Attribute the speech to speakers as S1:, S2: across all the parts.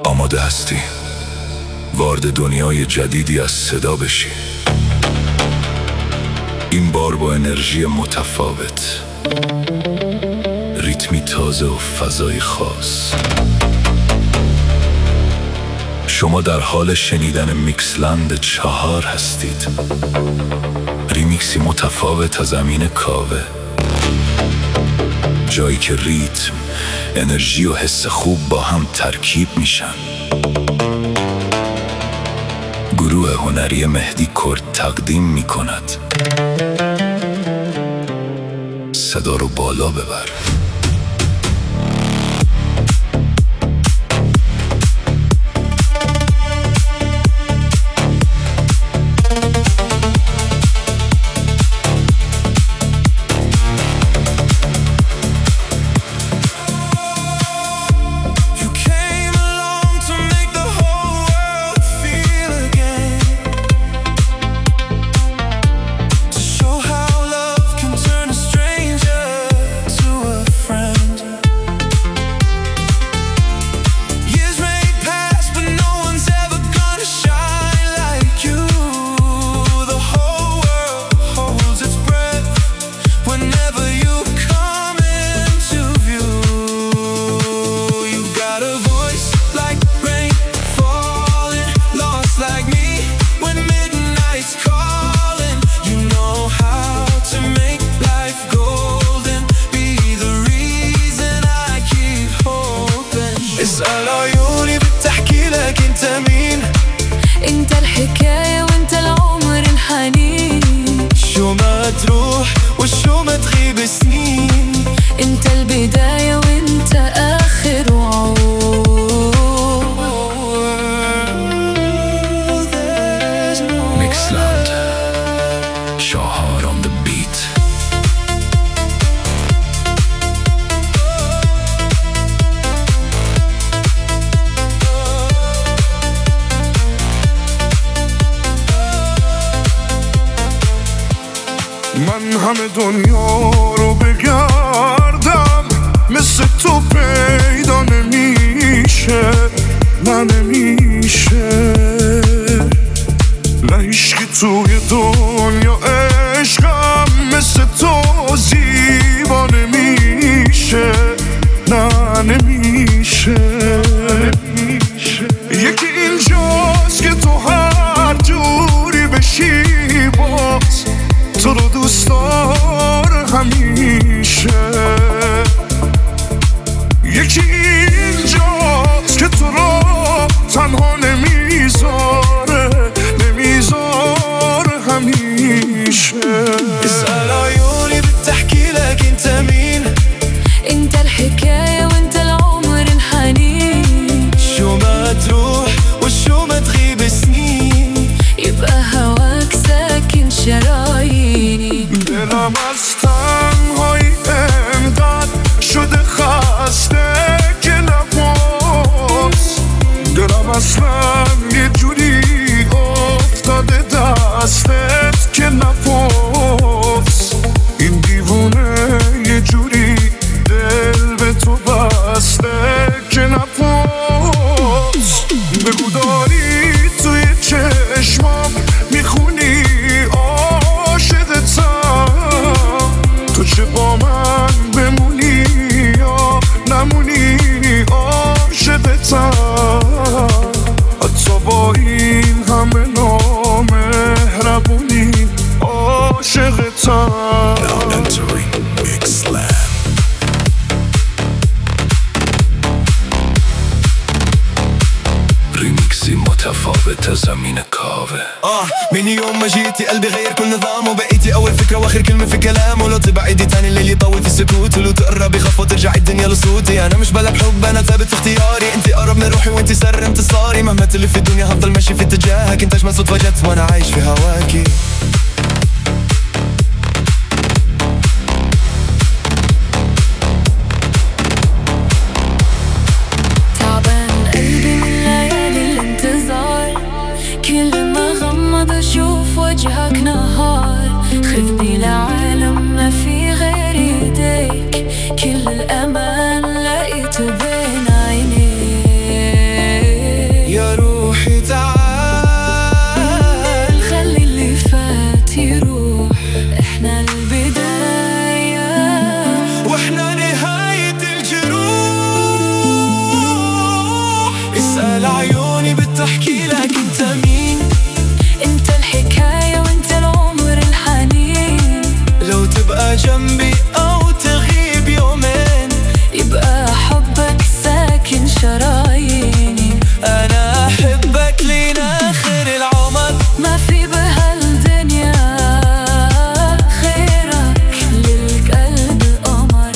S1: آماده هستی وارد دنیای جدیدی از صدا بشی؟ این بار با انرژی متفاوت، ریتمی تازه و فضای خاص. شما در حال شنیدن میکسلند 4 هستید، ریمیکسی متفاوت از امین کاوه، جایی که ریتم، انرژی و حس خوب با هم ترکیب میشن. گروه هنری مهدی کرد تقدیم میکند. صدا رو بالا ببر.
S2: اسأل عيوني بتحكي لك انت مين،
S3: انت الحكاية وانت العمر الحنين،
S2: شو ما تروح وشو ما تغيب سنين،
S3: انت البداية وانت آخر وعود.
S1: میکسلند 4 on the beat.
S4: من همه دنیا رو بگردم، مثل تو پیدا نمیشه، نه نمیشه، نه هیچکی توی دنیا عشقم مثل تو زیبا نمیشه، نه نمیشه. یکی اینجاست که تو هر جوری بشی باز تو رو دوست داره همیشه. یکی اینجاست که تو رو تنها نمیذاره، نمیذاره همیشه.
S2: اسأل عيوني بتحكي لك انت مين،
S3: انت الحكاية وانت العمر الحنين،
S2: شو ما تروح وشو ما تغيب سنين،
S3: يبقى هواك ساكن شراييني.
S4: دلم از تنهایی انقدر شده خسته که نفس، دلم اصلا یه جوری افتاده دستت که نفس، این دیوونه یه جوری دل به تو بسته که نفس. بگو داری توی چشمام میخونی عاشقتم، تو چه با من بمونی یا نمونی عاشقتم، حتی با این همه نامهربونی عاشقتم.
S1: Now entering Mixland. ریمیکسی متفاوت از امین کاوه.
S2: من يوم ما جيتي قلبي غير كل نظام، وبقيتي اول فكرة واخر كلمة في كلام، ولو تبع ايدي تاني الليل يطول في السكوت، ولو تقرب يخاف وترجع الدنيا لصوتي. انا مش بلعب حب، انا ثابت في اختياري، انتي اقرب من روحي وانتي سر انتصاري، مهما تلف في الدنيا هفضل ماشي في اتجاهك، انت اجمل صدفة جت وانا عايش في هواكي.
S3: تعبان قلبي من ليالي الانتظار، كل ما غمض اشوف وجهك نهار، خذني لعالم ما في غير ايديك، كل الامان لقيته بين عينيك.
S2: لعيوني بتحكي لك انت مين.
S3: انت الحكاية وانت العمر الحنين.
S2: لو تبقى جنبي او تغيب يومين
S3: يبقى حبك ساكن شراييني.
S2: انا احبك لين اخر العمر.
S3: ما في بهالدنيا غيرك للقلب قمر.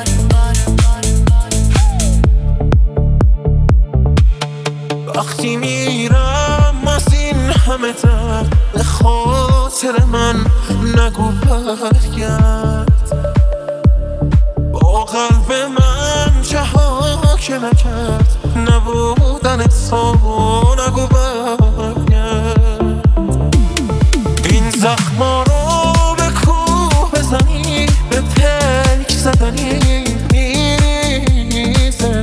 S4: وقتی میرم از این همه تر به خاطر من نگو برگرد. با قلب من چه ها که نکرد نبودن تو نگو برگرد. این زخما رو به کوه بزنی به پلک زدنی میزه.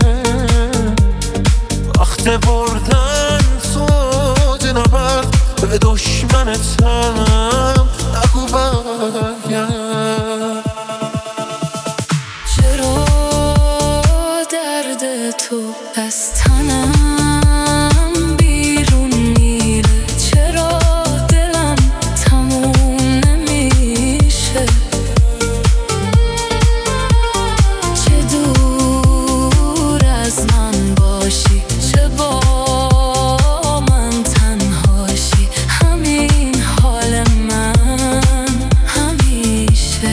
S4: وقت بردن تو نبرد به دشمنتم نگو برگرد.
S3: چرا درد تو از تنم بیرون میره؟ چرا دلم تموم نمیشه؟ چه دور از من باشی چه با من تنهاشی. همین حال من همیشه.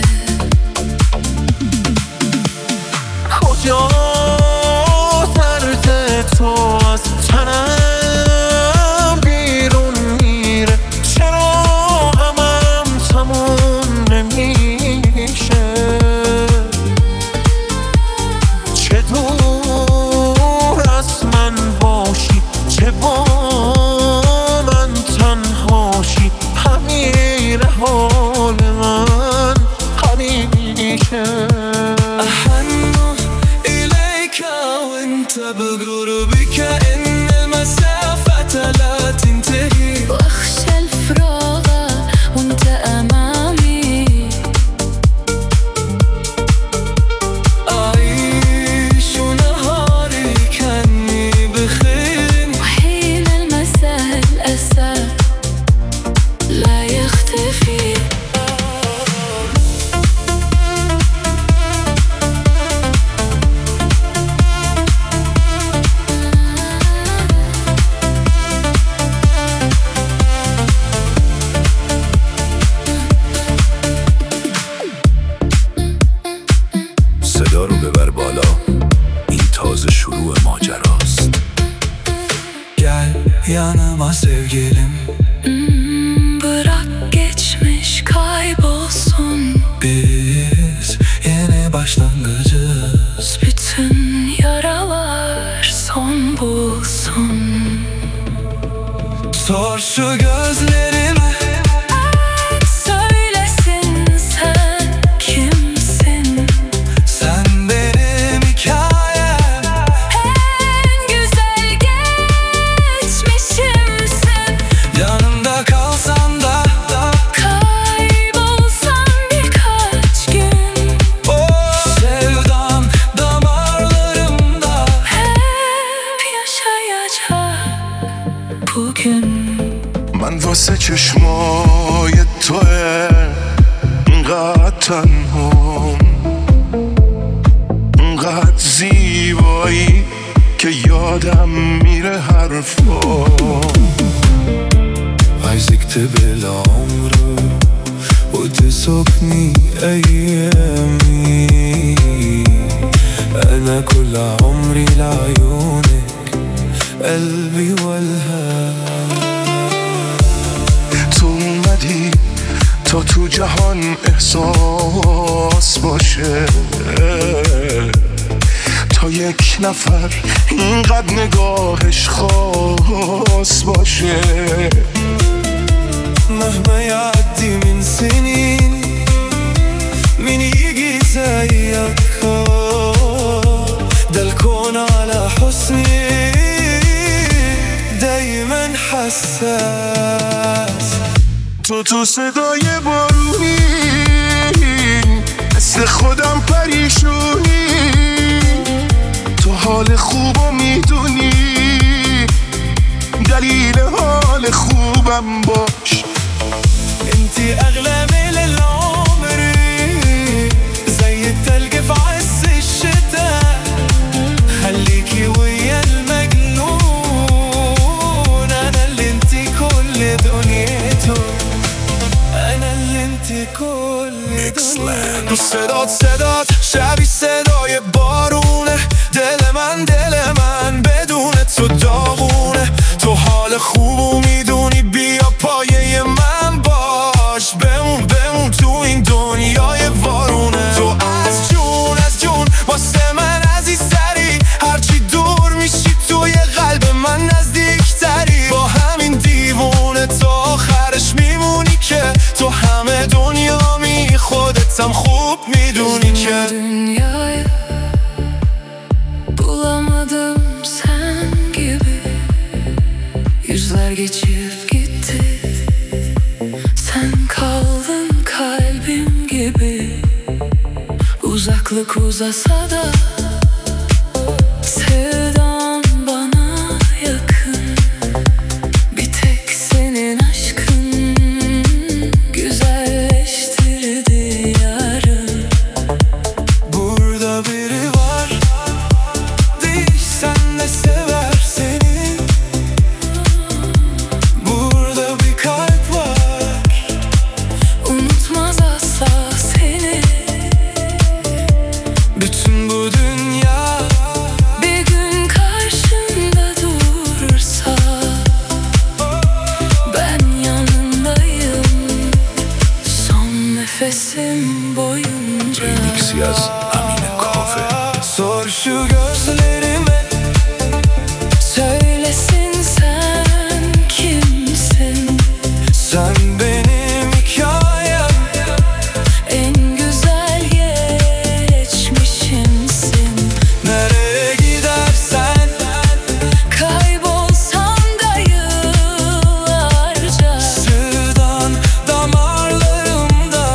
S4: کجا درد تو از تنم بیرون میره؟ چرا غمم تموم نمیشه؟ چه دور از من باشی چه با من تنهاشی. همین حال من همیشه.
S2: وانت بالقرب كأن المسافة لا تنتهي.
S3: واخشى الفراغ وانت امامي.
S2: أعيش نهاري كأني بخير.
S3: وحين المساء الأسى لا يختفي.
S1: صدا رو ببر بالا، این تازه شروع ماجراست.
S2: Gel yanıma sevgilim.
S3: Bırak geçmiş kaybolsun.
S2: Biz yeni başlangıcız.
S3: Bütün yaralar son bulsun.
S2: Sor şu gözlerime.
S3: Söylesin sen kimsin?
S2: Sen benim hikayem.
S3: En güzel geçmişimsin.
S2: Yanımda kalsan da
S3: Kaybolsan birkaç gün.
S2: sevdan damarlarımda.
S3: Hep yaşayacak bugün.
S4: من واسه چشمای توه انقدر تنهام، انقدر زیبایی که یادم میره حرفام.
S2: عايزك تبقى عمري وتسوقني أيامي. أنا كل عمري لعيونك قلبي والهام.
S4: تو اومدی تا تو جهان احساس باشه، تا یک نفر اینقدر نگاهش خاص باشه.
S2: مهما يعدي من سنين مين يجي زيك؟ ده الكون على حسني دايما حساس.
S4: تو صدای بارونی مثل خودم پریشونی. تو حال خوبو میدونی دلیل حال خوبم باش.
S2: انتي اغلى من العمر زي التلج في عز الشتاء. خليكي ويا المجنون، انا اللي انتي كل دنيته، انا اللي انتي كل دنيته. صدات شبیه صدای بارونه، دل من بدون تو داغونه. تو حال خوبو میدونی، بیا پایه من باش. بمون تو این دنیای وارونه. تو از جون واسه من عزیزتری، هرچی دور میشی توی قلب من نزدیکتری. با همین دیوونه تا آخرش میمونی که تو همه دنیا می، خودتم خوب میدونی که
S3: dünyayı bulamadım sen gibi. Yüzler geçip gitti, sen kaldın kalbim gibi. Uzaklık uzasa da sevdan bana yakın. Bir tek senin aşkın güzelleştirdi yarın.
S2: burada biri var, değişsen de sever seni. Burada bir kalp var,
S3: Unutmaz asla seni.
S2: bütün bu dünya
S3: Bir gün karşında durursa ben yanındayım son nefesim boyunca.
S1: ریمیکسی از امین کاوه.
S2: sor şu gözlerime.
S3: Söylesin sen kimsin?
S2: Sen benim hikayem,
S3: En güzel geçmişimsin.
S2: nereye gidersen
S3: Kaybolsam da yıllarca
S2: sevdan damarlarımda.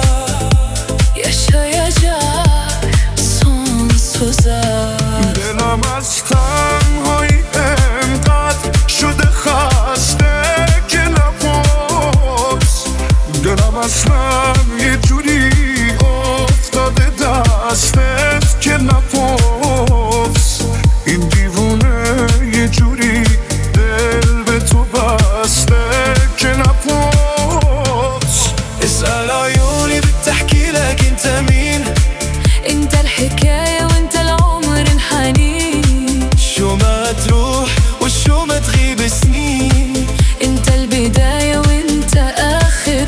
S3: yaşayacak sonsuza.
S4: دلم از تنهایی انقدر شده خسته که نپرس. دلم اصلا یه جوری افتاده دستت که نپرس. این دیوونه یه جوری دل به تو بسته که نپرس.
S2: اسأل عيوني بتحكي لك انت مين.
S3: انت الحكاية وانت العمر الحنين.
S2: شو ما تروح وشو ما تغيب سنين.
S3: انت البداية وانت آخر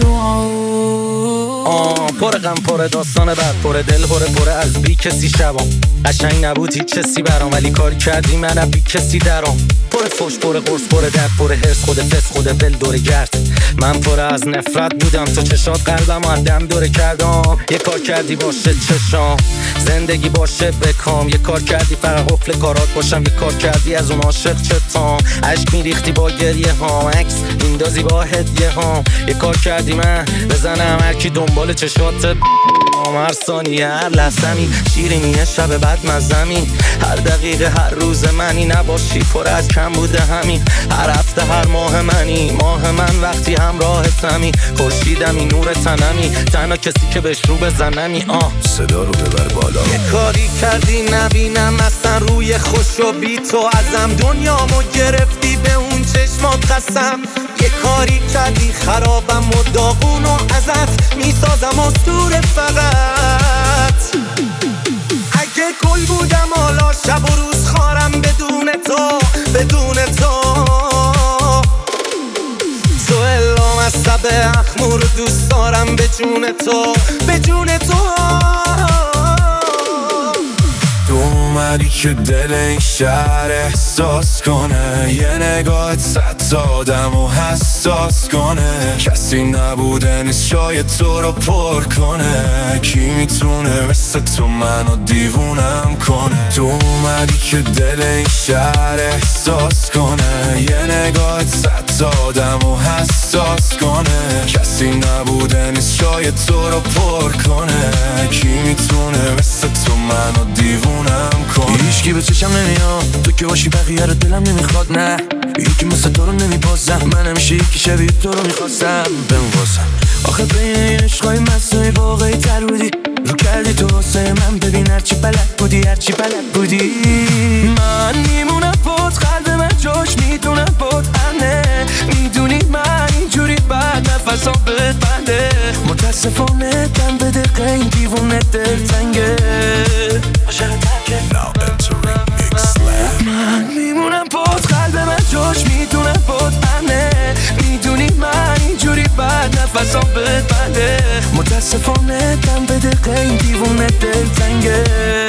S3: وعود.
S5: پر غم پر داستان بد، پر دل پر از بی کسی شبام. قشنگ نبود هیچ کسی برام، ولی کار کردی منم بی کسی درام. پر فوش پر قرص پر درد پر هرس، خود فس خود ول دور گرد. من پر از نفرت بودم، تو چشات قلبم و دم دوره کردم. یه کار کردی باشه چشام، زندگی باشه بکام. یه کار کردی فقط قفل کارات باشم، یه کار کردی از اون عاشق چتام. عشق میریختی با گریه ها، عکس میندازی با هدیه ها. یه کار کردی من بزنم هر کی دنبال چشات هر ثانیه هر لحظه‌می شیرینیه شب بعد مزمی. هر دقیقه هر روز منی نباشی پر از کم بوده همین. هر هفته هر ماه منی، ماه من وقتی همراهتمی. خورشیدمی نور تنمی، تنها کسی که بهش رو بزنمی.
S1: صدا رو ببر بالا.
S5: یه کاری کردی نبینم اصلا روی خوش و بی تو ازم. دنیامو گرفتی به اون چشمات قسم. یه کاری کردی خرابم و داغون و ازت میسازم اسطوره فقط. اگه گل بودم حالا شب و روز خارم بدون تو تو الام از سب اخمور دوست دارم به جون تو
S2: تو اومدی که دل این شهر احساس کنه. یه نگاهت صد آدمو حساس کنه. کسی نبوده نیست شاید تو رو پر کنه. کی میتونه مثل تو منو دیوونم کنه. تو اومدی که دل این شهر احساس کنه. یه نگاهت صد از آدم و حساس کنه. کسی نبوده نیست شاید تو رو پر کنه. کی میتونه مثل تو منو دیوونم کنه؟ هیچکی به چشم نمیاد تو که باشی بقیه رو دلم نمیخواد. نه یکی مثل تو رو نمیبازم. من همیشه یکی شبیه تو رو میخواستم بنوازم. آخه بین این عشقای مصنوعی واقعی تر بودی. رو کردی تو واسه من ببین هرچی بلد بودی هرچی بلد بودی. من میمونم بود قلب من جاش میدونم بود امنه. میدونی من اینجوری بعد نفسم بهت بنده. متاسفانه دم به دقیقه این دیوونه دلتنگه.
S1: Now entering Mixlab.
S2: من میمونم بود قلب من جاش میدونم بود امنه. میدونی من اینجوری بعد نفسم بهت بنده. متاسفانه دم به دقیقه این دیوونه دلتنگه.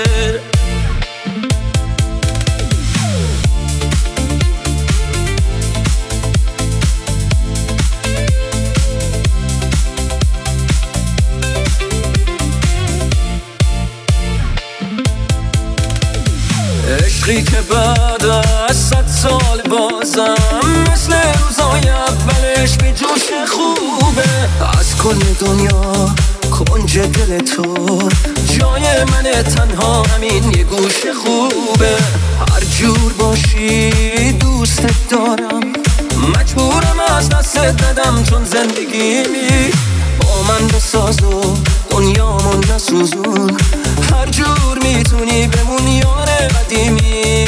S2: عشقی که بعد از 100 سال بازم مثل روزای اولش به جوش خوبه. از کل دنیا کنج دل تو جای من تنها همین یه گوش خوبه. هر جور باشی دوستت دارم. مجبورم از دستت ندم چون زندگیمی با من بساز و دنیامون نسوزون. هر جور میتونی بمون یار قدیمی.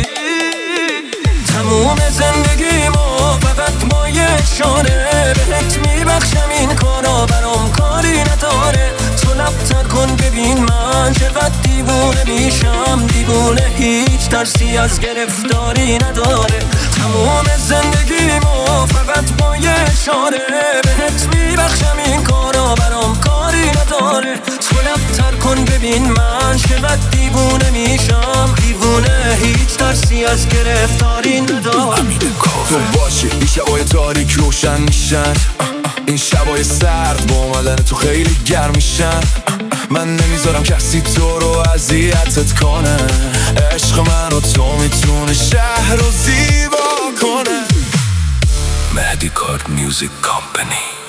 S2: تموم زندگیمو فقط با یه اشاره بهت میبخشم. این کارا برام کاری نداره. تو لبتر کن ببین من چقدر دیوونه میشم. دیوونه هیچ ترسی از گرفتاری نداره. تموم زندگیمو فقط با یه اشاره بهت میبخشم. این کارا برام کاری نداره. تو لبتر کن ببین من چقدر دیوونه میشم. دیوونه هیچ ترسی از گرفتاری نداره. تو باشی این شبای تاریک روشن میشن. این شبای سرد با اومدن تو خیلی گرم میشن. من نمیذارم کسی تو رو اذیتت کنه. عشق من و تو میتونه شهر رو زیبا کنه.
S1: Mehdi Card Music Company.